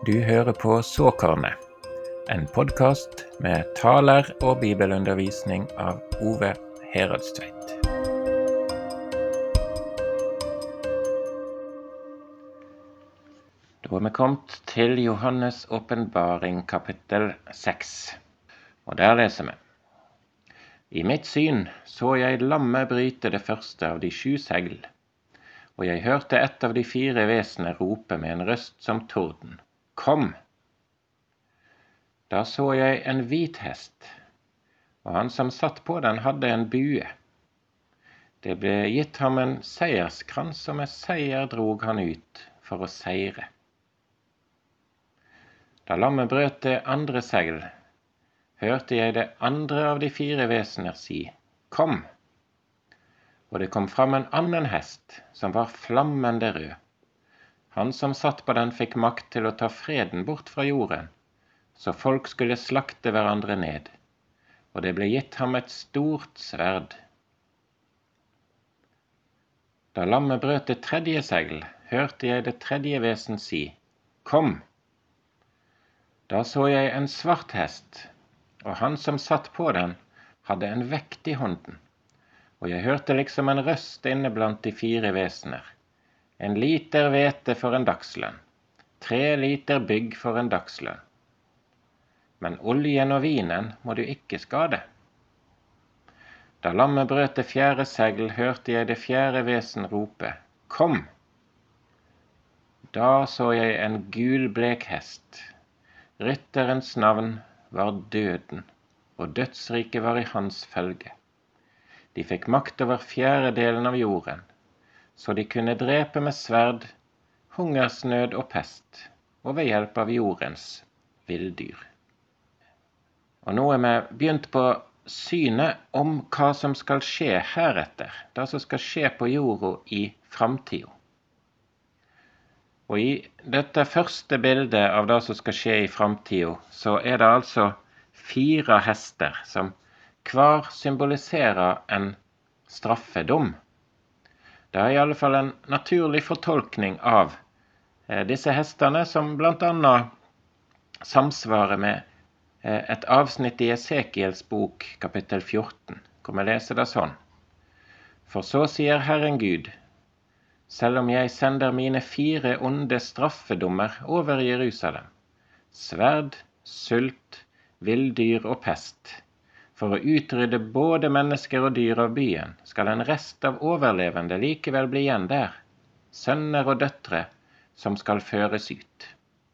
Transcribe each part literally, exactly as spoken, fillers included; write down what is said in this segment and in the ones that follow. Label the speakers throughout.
Speaker 1: Du hører på Såkornet, en podcast med taler og bibelundervisning av Ove Heradstveit. Da er vi kommet til Johannes åpenbaring kapittel seks, og der leser vi. I mitt syn så jeg lammet bryte det første av de sju segl, og jeg hørte ett av de fire vesene rope med en røst som torden. Kom! Da så jeg en hvit hest, og han som satt på den hadde en bue. Det ble gitt ham en seierskrans, og med seier drog han ut for å seire. Da lammet brøt det andre segl, hørte jeg det andre av de fire vesener si, Kom! Og det kom fram en annen hest, som var flammende rød. Han som satt på den fikk makt til å ta freden bort fra jorden, så folk skulle slakte hverandre ned, og det ble gitt ham et stort sverd. Da lammet brøt det tredje segl, hørte jeg det tredje vesen si, Kom! Da så jeg en svart hest, og han som satt på den hadde en vekt i hånden, og jeg hørte liksom en røst inne blant de fire vesener. En liter hvete for en dagslønn, tre liter bygg for en dagslønn. Men oljen og vinen må du ikke skade. Da lammet brøt det fjerde segl, hørte jeg det fjerde vesen rope, Kom! Da så jeg en gulblek hest. Rytterens navn var Døden, og dødsriket var i hans følge. De fikk makt over fjerdedelen av jorden, så de kunne drepe med sverd, hungersnød og pest, og ved hjelp av jordens villdyr. Og nå er vi begynt på synet om hva som skal skje heretter, det som skal skje på jorda i framtiden. Og i dette første bildet av det som skal skje i framtiden, så er det altså fire hester som hver symboliserer en straffedom. Det er i alle fall en naturlig fortolkning av eh, disse hestene, som blant annet samsvarer med eh, et avsnitt i Esekiels bok, kapittel fjorten, hvor vi leser det sånn. For så sier Herren Gud, selv om jeg sender mine fire onde straffedommer over Jerusalem, sverd, sult, villdyr og pest, for å utrydde både mennesker og dyr av byen, skal en rest av overlevende likevel bli igjen der, sønner og døtre som skal føres ut.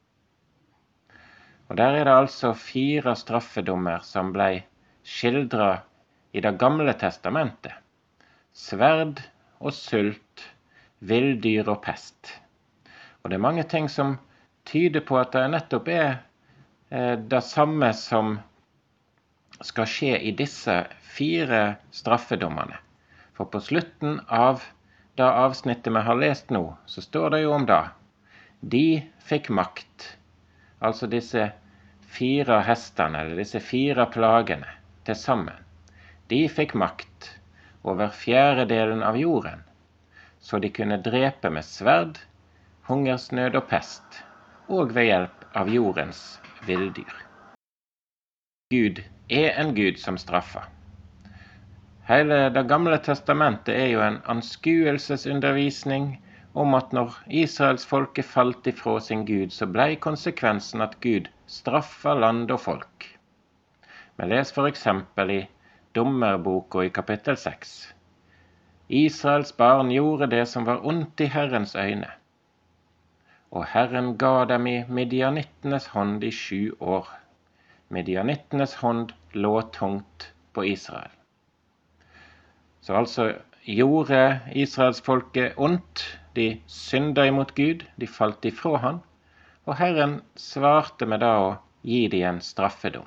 Speaker 1: Og der er det altså fire straffedommer som ble skildret i det gamle testamentet. Sverd og sult, villdyr og pest. Og det er mange ting som tyder på at det nettopp er eh, det samme som skal skje i disse fire straffedommene. For på slutten av det avsnittet vi har lest nå, så står det jo om det. De fikk makt, altså disse fire hestene, eller disse fire plagene til sammen. De fikk makt over fjerdedelen av jorden, så de kunne drepe med sverd, hungersnød og pest, og ved hjelp av jordens villdyr. Gud er en Gud som straffer. Hele det gamle testamentet er jo en anskuelsesundervisning om at når Israels folke falt ifra sin Gud, så ble konsekvensen at Gud straffer land og folk. Vi leser for eksempel i Dommerboka i kapittel seks. Israels barn gjorde det som var ondt i Herrens øyne, og Herren ga dem i midianittenes hånd i sju år. Midianittenes hånd lå tungt på Israel. Så altså gjorde Israels folke ondt, de syndet imot Gud, de falt ifra han, og Herren svarte med det å gi dem en straffedom.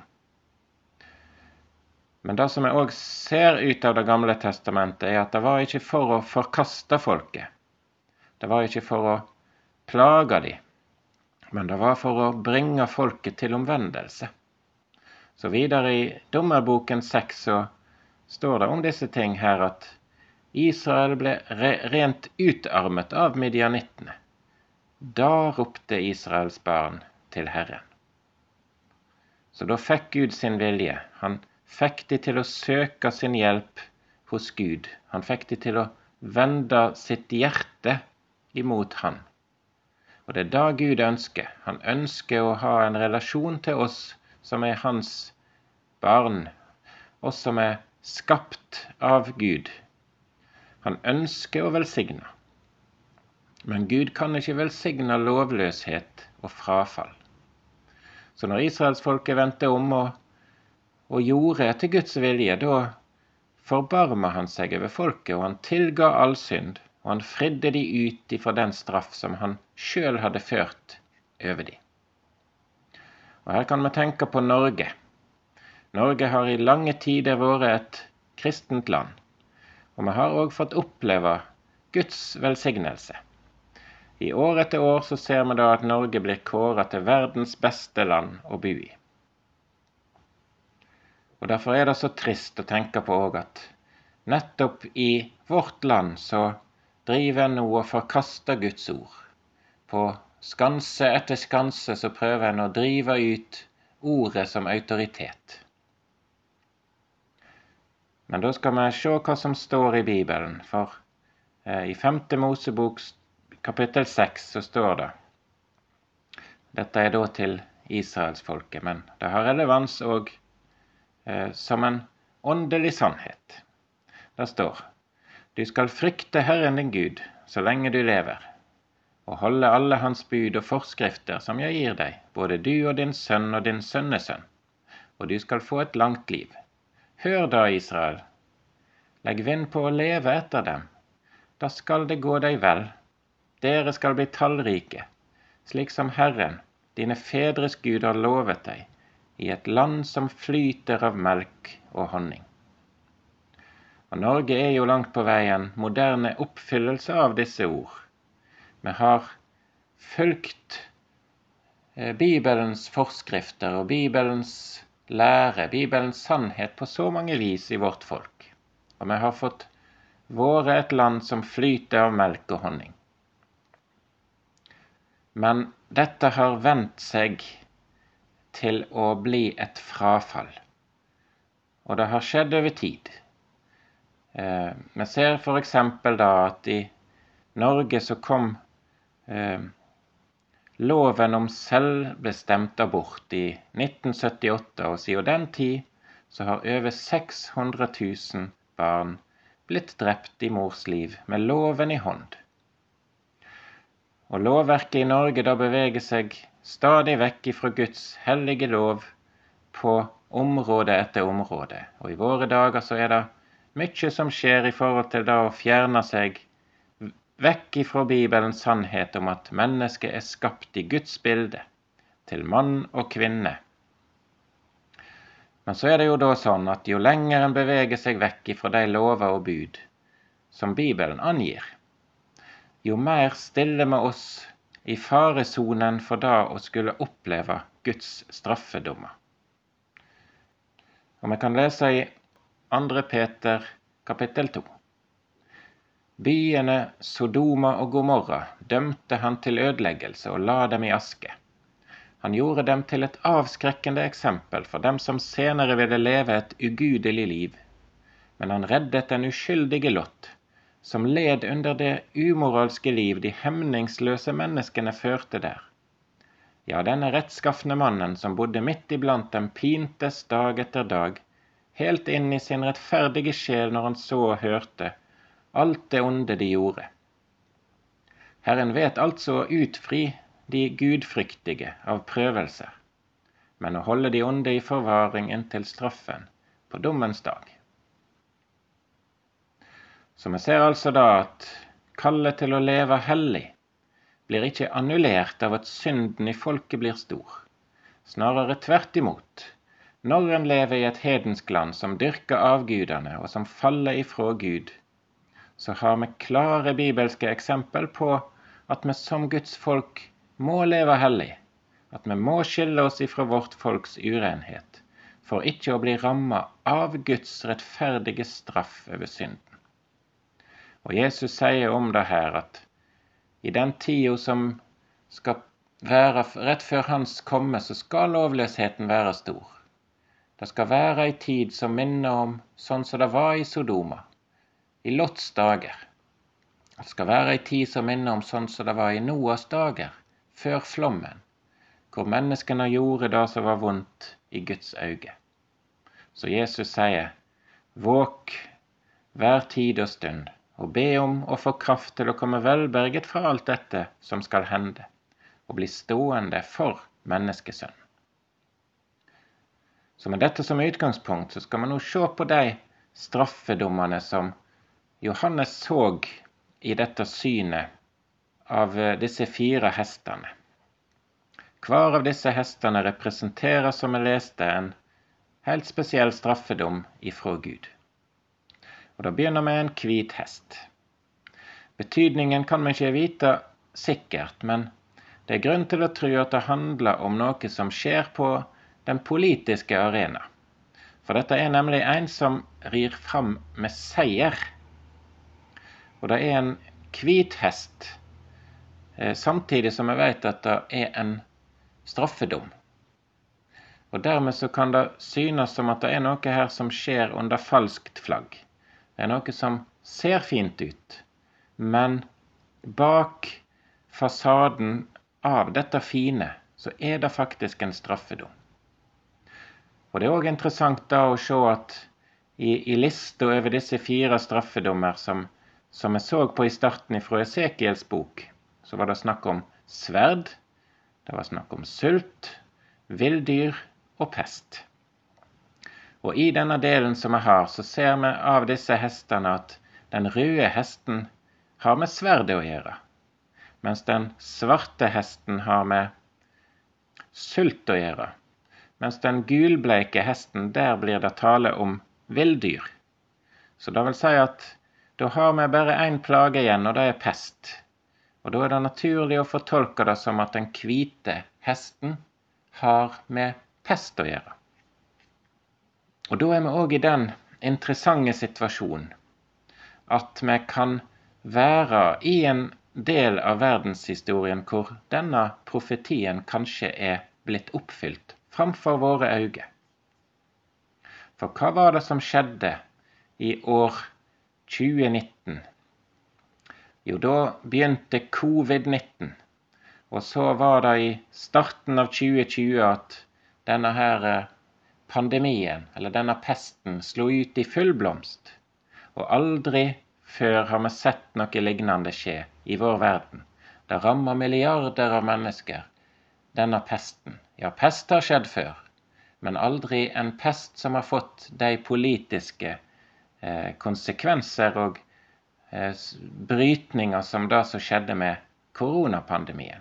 Speaker 1: Men det som jeg også ser ut av det gamle testamentet, er at det var ikke for å forkaste folket. Det var ikke for å plage dem, men det var for å bringe folket til omvendelse. Så videre i Dommerboken seks så står det om disse ting her at Israel ble re rent utarmet av midianittene. Da ropte Israels barn til Herren. Så da fikk Gud sin vilje. Han fikk de til å søke sin hjelp hos Gud. Han fikk de til å vende sitt hjerte imot han. Og det er da Gud ønsker. Han ønsker å ha en relasjon til oss som er hans barn, oss som er skapt av Gud. Han ønsker å velsigne. Men Gud kan ikke velsigne lovløshet og frafall. Så når Israelsfolket vendte om og, og gjorde etter Guds vilje, da forbarmet han seg over folket, og han tilga all synd, og han fridde de ut ifra den straff som han selv hadde ført over de. Og her kan vi tenke på Norge. Norge har i lange tider vært et kristent land, og vi har også fått oppleve Guds velsignelse. I år etter år så ser vi da at Norge blir kåret til verdens beste land å bo i. Og derfor er det så trist å tenke på også at nettopp i vårt land så driver en nå og forkaster Guds ord. På skanse etter skanse så prøver en å drive ut ordet som autoritet. Men da skal vi se hva som står i Bibelen, for eh, i femte Mosebok kapittel seks så står det, dette er da til Israelsfolket, men det har relevans også eh, som en åndelig sannhet. Det står, du skal frykte Herren din Gud så lenge du lever, og holde alle hans bud og forskrifter som jeg gir deg, både du og din sønn og din sønnesønn, og du skal få et langt liv. Hør da, Israel, legg vind på å leve etter dem, da skal det gå deg vel. Dere skal bli tallrike, slik som Herren, dine fedres Gud har lovet deg, i et land som flyter av melk og honning. Og Norge er jo langt på vei en moderne oppfyllelse av disse ord. Vi har fulgt eh, Bibelens forskrifter og Bibelens lære, Bibelens sannhet på så mange vis i vårt folk. Og vi har fått vært et land som flyter av melk og honning. Men dette har vendt seg til å bli et frafall, og det har skjedd over tid. Eh, vi ser for eksempel da at i Norge så kom eh, loven om selvbestemt abort i nitten syttiåtte, og siden den tid så har over seks hundre tusen barn blitt drept i mors liv med loven i hånd. Og lovverket i Norge da beveger seg stadig vekk fra Guds hellige lov på område etter område. Og i våre dager så er det mye som skjer i forhold til da å fjerne seg vekk fra Bibelens sannhet om at mennesket er skapt i Guds bilde, til mann og kvinne. Men så er det jo da sånn at jo lenger en beveger seg vekk fra de lover og bud som Bibelen angir, jo mer stiller vi oss i faresonen for da å skulle oppleve Guds straffedommer. Og vi kan lese i andre Peter kapittel to. Byene Sodoma og Gomorra dømte han til ødeleggelse og la dem i aske. Han gjorde dem til et avskrekkende eksempel for dem som senere ville leve et ugudelig liv. Men han reddet den uskyldige Lot, som led under det umoralske liv de hemningsløse menneskene førte der. Ja, denne rettskaffne mannen som bodde midt iblant dem pintes dag etter dag, helt inn i sin rettferdige sjel når han så og hørte alt det onde de gjorde. Herren vet altså å utfri de gudfryktige av prøvelser, men å holde de onde i forvaring inntil straffen på dommens dag. Så vi ser altså da at kallet til å leve hellig blir ikke annullert av at synden i folket blir stor. Snarere tvert imot. Når en lever i et hedensk land som dyrker avgudene og som faller ifra Gud, så har vi klare bibelske eksempel på at vi som Guds folk må leve hellig, at vi må skille oss ifra vårt folks urenhet, for ikke å bli rammet av Guds rettferdige straff over synden. Og Jesus sier om det her at i den tida som skal være, rett før hans komme, så skal lovløsheten være stor. Det skal være en tid som minner om sånn som det var i Sodoma, i Lots dager. Det skal være en tid som minner om sånn som det var i Noas dager, før flommen, hvor menneskene gjorde det som var vondt i Guds øyne. Så Jesus sier, våk hver tid og stund, og be om å få kraft til å komme velberget fra alt dette som skal hende, og bli stående for menneskesønn. Så med dette som utgangspunkt, så skal man nå se på de straffedommene som Johannes så i dette synet av disse fire hestene. Hver av disse hestene representerer, som jeg leste, en helt spesiell straffedom ifra Gud. Og da begynner med en hvit hest. Betydningen kan man ikke vite sikkert, men det er grunn til å tro at det handler om noe som skjer på den politiske arena. For dette er nemlig en som rir fram med seier. Og det er en hvit hest, eh, samtidig som jeg vet at det er en straffedom. Og dermed så kan det synes som at det er noe her som skjer under falskt flagg. Det er noe som ser fint ut, men bak fasaden av dette fine, så er det faktisk en straffedom. Og det er også interessant da å se at i, i lista over disse fire straffedommer som, som jeg så på i starten fra Esekiels bok, så var det snakk om sverd, det var snakk om sult, villdyr og pest. Og i denne delen som jeg har, så ser vi av disse hestene at den røde hesten har med sverdet å gjøre, mens den svarte hesten har med sult å gjøre, mens den gulbleike hesten, der blir det tale om villdyr. Så det vil si at da har vi bare en plage igjen, og det er pest. Og da er det naturlig å fortolke det som at den hvite hesten har med pest å gjøre. Og da er vi også i den interessante situasjonen at vi kan være i en del av verdenshistorien hvor denne profetien kanskje er blitt oppfylt framfor våre øyne. For hva var det som skjedde i år tjue nitten? Jo, da begynte covid nitten, og så var det i starten av tjue tjue at denne her pandemien, eller denne pesten, slo ut i full blomst. Og aldri før har vi sett noe lignende skje i vår verden. Det rammer milliarder av mennesker, denne pesten. Ja, pest har skjedd før, men aldri en pest som har fått de politiske eh, konsekvenser og eh, brytninger som det som skjedde med koronapandemien.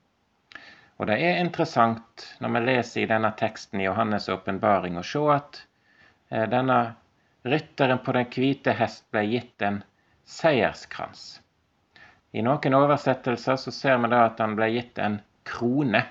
Speaker 1: Og det er interessant når vi leser i denne teksten i Johannes åpenbaring og se at eh, denne rytteren på den hvite hest ble gitt en seierskrans. I noen oversettelser så ser vi da at han ble gitt en krone.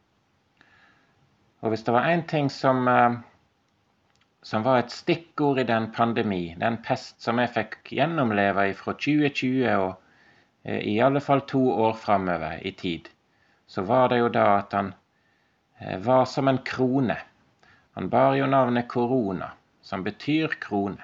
Speaker 1: Og hvis det var en ting som, eh, som var et stikkord i den pandemi, den pest som jeg fikk gjennomleve fra tjue tjue og eh, i alle fall to år fremover i tid, så var det jo da at han eh, var som en krone. Han bar jo navnet korona, som betyr krone.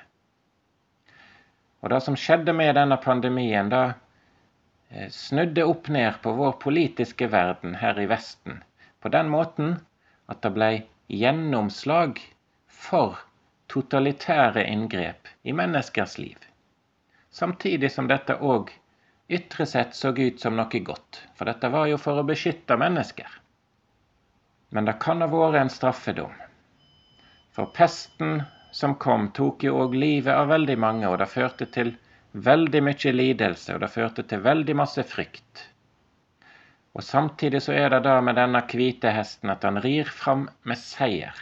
Speaker 1: Og det som skjedde med denne pandemien, da eh, snudde opp ned på vår politiske verden her i Vesten, på den måten at det ble gjennomslag for totalitære inngrep i menneskers liv. Samtidig som dette også ytre sett så ut som noe godt, for dette var jo for å beskytte mennesker. Men det kan ha vært en straffedom. For pesten som kom tok jo også livet av veldig mange, og det førte til veldig mye lidelse, og det førte til veldig masse frykt. Og samtidig så er det da med denne hvite hesten at han rir fram med seier.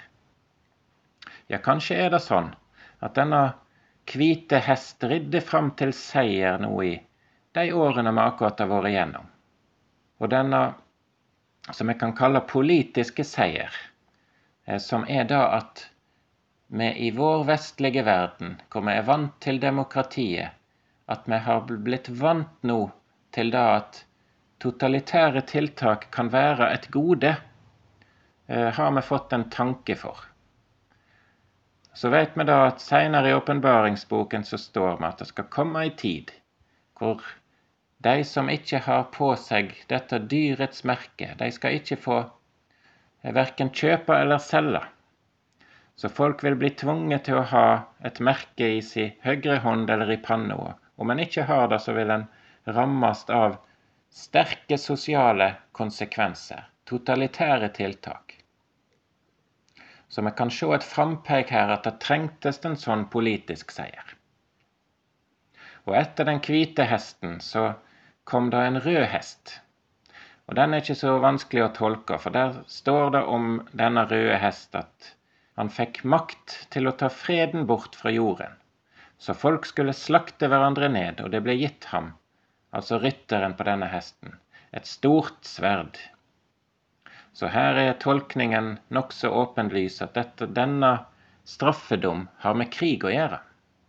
Speaker 1: Ja, kanskje er det sånn at denne hvite hest ridde fram til seier nå i de årene vi akkurat har vært igjennom. Og denne, som jeg kan kalle politiske seier, som er da at vi i vår vestlige verden, hvor vi er vant til demokratiet, at vi har blitt vant nå til da at totalitære tiltak kan være et gode, eh, har vi fått en tanke for. Så vet vi da at senere i åpenbaringsboken så står det at det skal komme en tid hvor de som ikke har på seg dette dyrets merke, de skal ikke få hverken kjøpe eller selge. Så folk vil bli tvunget til å ha et merke i sin høyre hånd eller i panna. Om en ikke har det, så vil en rammes av sterke sosiale konsekvenser, totalitære tiltak. Så vi kan se et frampeik her at det trengtes en sånn politisk seier. Og etter den hvite hesten så kom det en rød hest. Og den er ikke så vanskelig å tolke, for der står det om denne røde hest at han fikk makt til å ta freden bort fra jorden. Så folk skulle slakte hverandre ned, og det ble gitt ham, altså rytteren på denne hesten, et stort sverd. Så her er tolkningen nok så åpenlys at dette, denne straffedom har med krig å gjøre.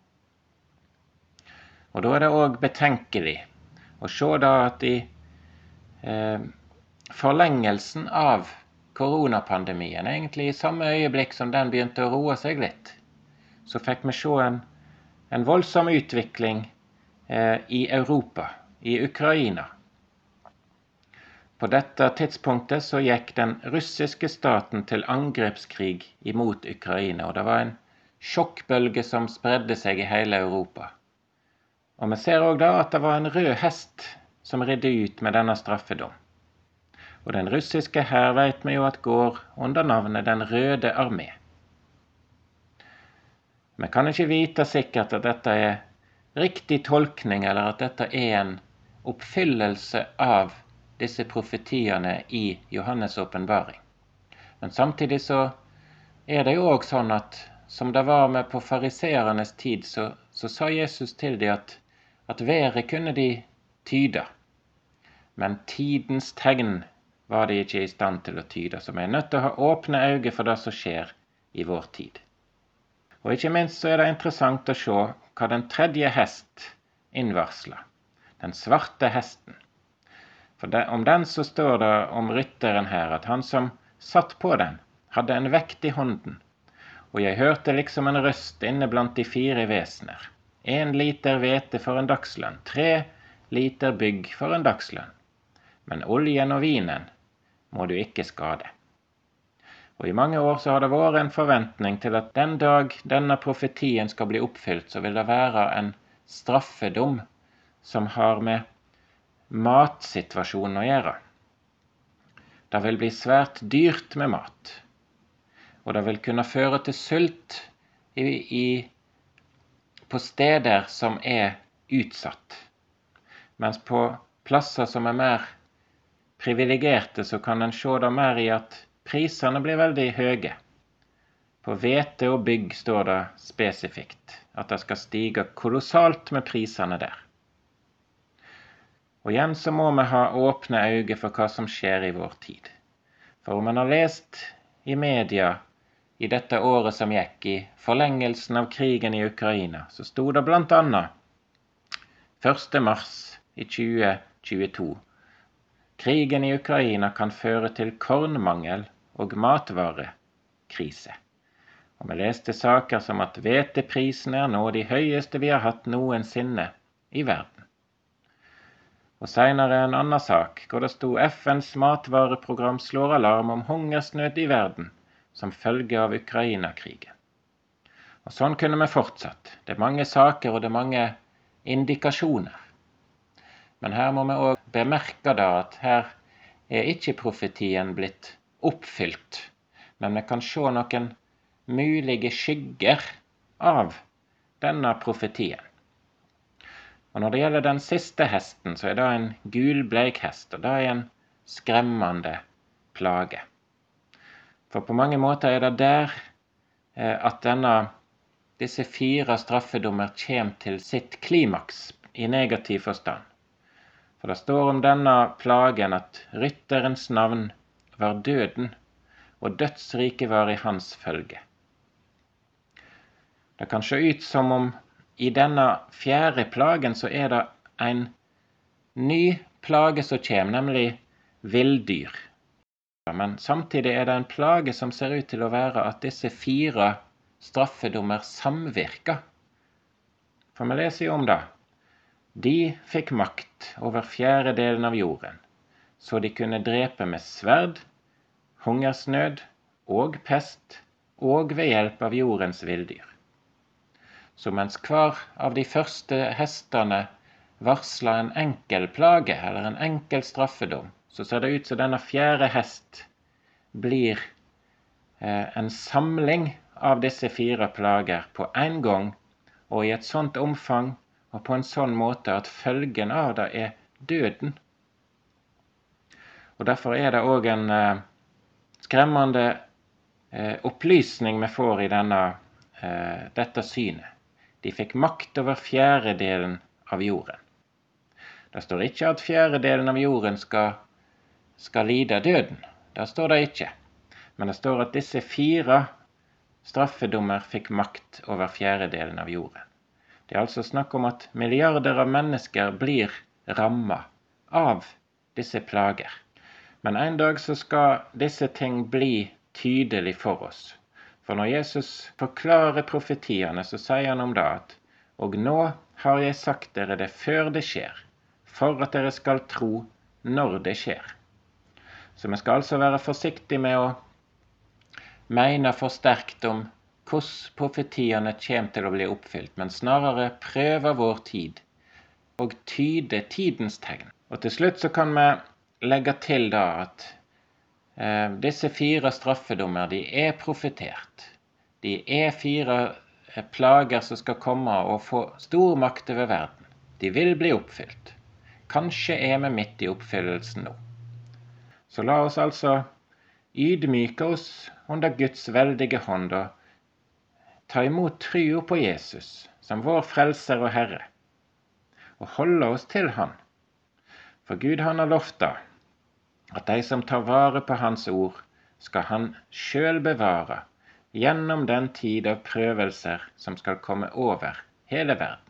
Speaker 1: Og da er det også betenkelig å se da at i eh, forlengelsen av koronapandemien, egentlig i samme øyeblikk som den begynte å roe seg litt, så fikk vi se en, en voldsom utvikling eh, i Europa, i Ukraina. På dette tidspunktet så gikk den russiske staten til angrepskrig imot Ukraina, og det var en sjokkbølge som spredde seg i hele Europa. Og vi ser også da at det var en rød hest som ridde ut med denne straffedom. Og den russiske hær vet vi jo at går under navnet Den røde armé. Vi kan ikke vite sikkert at dette er riktig tolkning, eller at dette er en oppfyllelse av disse profetiene i Johannes åpenbaring. Men samtidig så er det jo også sånn at som det var med på fariseernes tid, så, så sa Jesus til dem at, at været kunne de tyde. Men tidens tegn var de ikke i stand til å tyde, så vi er nødt til å ha åpne øyne for det som skjer i vår tid. Og ikke minst så er det interessant å se hva den tredje hest innvarsler, den svarte hesten. For det, om den så står det om rytteren her, at han som satt på den, hadde en vekt i hånden. Og jeg hørte liksom en røst inne blant de fire vesener. En liter hvete for en dagslønn, tre liter bygg for en dagslønn. Men oljen og vinen må du ikke skade. Og i mange år så har det vært en forventning til at den dag denne profetien skal bli oppfylt, så vil det være en straffedom som har med matsituasjonen å gjøre. Det vil bli svært dyrt med mat, og det vil kunne føre til sult i, i, på steder som er utsatt. Mens på plasser som er mer privilegerte, så kan en se det mer i at prisene blir veldig høye. På hvete og bygg står det spesifikt at det skal stige kolossalt med prisene der. Og igjen så må vi ha åpne øyne for hva som skjer i vår tid. For om man har lest i media i dette året som gikk i forlengelsen av krigen i Ukraina, så stod det blant annet første mars i tjue tjueto. Krigen i Ukraina kan føre til kornmangel og matvarekrise. Og vi leste saker som at hveteprisene er nå de høyeste vi har hatt noensinne i verden. Og senere en annen sak, hvor det stod F N's matvareprogram slår alarm om hungersnød i verden, som følge av Ukraina-krigen. Og sånn kunne vi fortsatt. Det er mange saker og det er mange indikasjoner. Men her må vi også bemerke da at her er ikke profetien blitt oppfylt, men vi kan se noen mulige skygger av denne profetien. Og når det gjelder den siste hesten, så er det en gulbleik hest, og det er en skremmende plage. For på mange måter er det der eh, at denne, disse fire straffedommer kommer til sitt klimaks i negativ forstand. For det står om denne plagen at rytterens navn var døden, og dødsriket var i hans følge. Det kan se ut som om i denne fjerde plagen så er det en ny plage som kommer, nemlig villdyr. Men samtidig er det en plage som ser ut til å være at disse fire straffedommer samvirker. For vi leser jo om det. De fikk makt over fjerdedelen av jorden, så de kunne drepe med sverd, hungersnød og pest, og ved hjelp av jordens villdyr. Så mens hver av de første hestene varslet en enkel plage, eller en enkel straffedom, så ser det ut som denne fjerde hest blir eh, en samling av disse fire plager på en gang, og i et sånt omfang, og på en sånn måte at følgen av det er døden. Og derfor er det også en eh, skremmende eh, opplysning vi får i denne, eh, dette synet. De fikk makt over fjerdedelen av jorden. Det står ikke at fjerdedelen av jorden skal, skal lide døden. Det står det ikke. Men det står at disse fire straffedommer fikk makt over fjerdedelen av jorden. Det er altså snakk om at milliarder av mennesker blir rammet av disse plager. Men en dag så skal disse ting bli tydelig for oss. For når Jesus forklarer profetiene, så sier han om det at «Og nå har jeg sagt dere det før det skjer, for at dere skal tro når det skjer». Så vi skal altså være forsiktige med å mene for sterkt om hvordan profetiene kommer til å bli oppfylt, men snarere prøve vår tid og tyde tidens tegn. Og til slutt så kan vi legge til da at eh, disse fire straffedommer, de er profetert. De er fire eh, plager som skal komme og få stor makt over verden. De vil bli oppfylt. Kanskje er vi midt i oppfyllelsen nå. Så la oss altså ydmyke oss under Guds veldige hånd og ta imot tro på Jesus som vår frelser og Herre, og holde oss til han. For Gud han har lovt da, at de som tar vare på hans ord, skal han selv bevare gjennom den tid av prøvelser som skal komme over hele verden.